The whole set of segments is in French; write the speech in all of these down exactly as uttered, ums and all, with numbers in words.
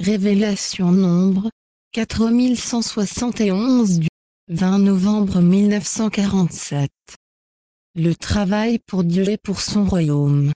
Révélation nombre quatre mille cent soixante et onze du vingt novembre mille neuf cent quarante-sept. Le travail pour Dieu et pour son royaume.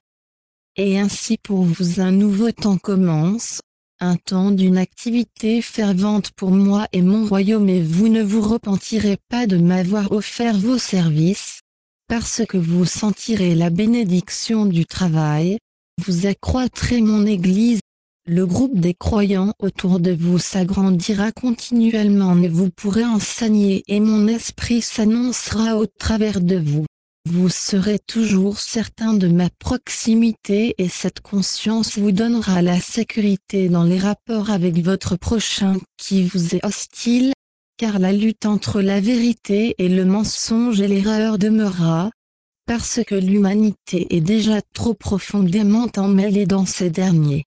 Et ainsi pour vous un nouveau temps commence, un temps d'une activité fervente pour moi et mon royaume, et vous ne vous repentirez pas de m'avoir offert vos services, parce que vous sentirez la bénédiction du travail, vous accroîtrez mon Église, le groupe des croyants autour de vous s'agrandira continuellement et vous pourrez enseigner et mon esprit s'annoncera au travers de vous. Vous serez toujours certain de ma proximité et cette conscience vous donnera la sécurité dans les rapports avec votre prochain qui vous est hostile, car la lutte entre la vérité et le mensonge et l'erreur demeurera, parce que l'humanité est déjà trop profondément emmêlée dans ces derniers.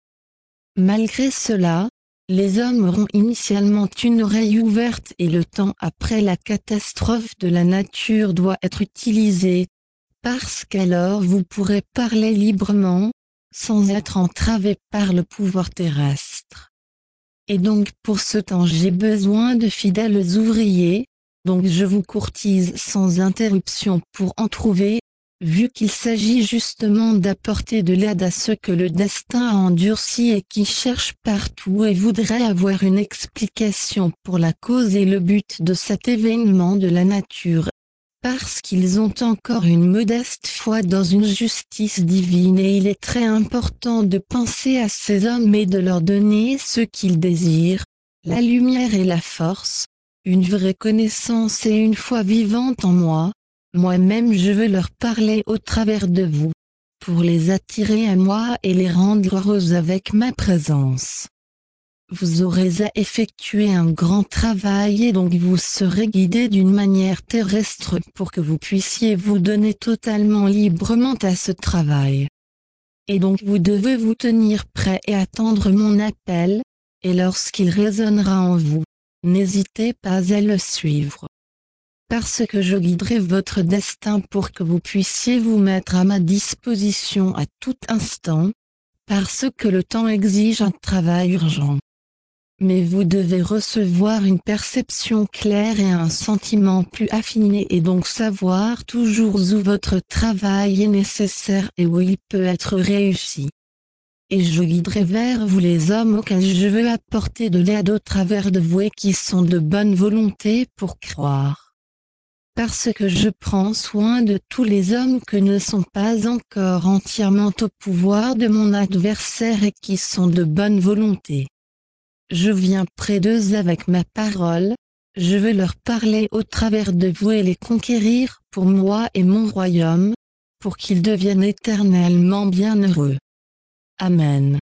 Malgré cela, les hommes auront initialement une oreille ouverte et le temps après la catastrophe de la nature doit être utilisé, parce qu'alors vous pourrez parler librement, sans être entravé par le pouvoir terrestre. Et donc pour ce temps j'ai besoin de fidèles ouvriers, donc je vous courtise sans interruption pour en trouver, vu qu'il s'agit justement d'apporter de l'aide à ceux que le destin a endurcis et qui cherchent partout et voudraient avoir une explication pour la cause et le but de cet événement de la nature, parce qu'ils ont encore une modeste foi dans une justice divine, et il est très important de penser à ces hommes et de leur donner ce qu'ils désirent, la lumière et la force, une vraie connaissance et une foi vivante en moi. Moi-même je veux leur parler au travers de vous, pour les attirer à moi et les rendre heureux avec ma présence. Vous aurez à effectuer un grand travail et donc vous serez guidés d'une manière terrestre pour que vous puissiez vous donner totalement librement à ce travail. Et donc vous devez vous tenir prêt et attendre mon appel, et lorsqu'il résonnera en vous, n'hésitez pas à le suivre. Parce que je guiderai votre destin pour que vous puissiez vous mettre à ma disposition à tout instant, parce que le temps exige un travail urgent. Mais vous devez recevoir une perception claire et un sentiment plus affiné et donc savoir toujours où votre travail est nécessaire et où il peut être réussi. Et je guiderai vers vous les hommes auxquels je veux apporter de l'aide au travers de vous et qui sont de bonne volonté pour croire. Parce que je prends soin de tous les hommes qui ne sont pas encore entièrement au pouvoir de mon adversaire et qui sont de bonne volonté. Je viens près d'eux avec ma parole, je veux leur parler au travers de vous et les conquérir pour moi et mon royaume, pour qu'ils deviennent éternellement bienheureux. Amen.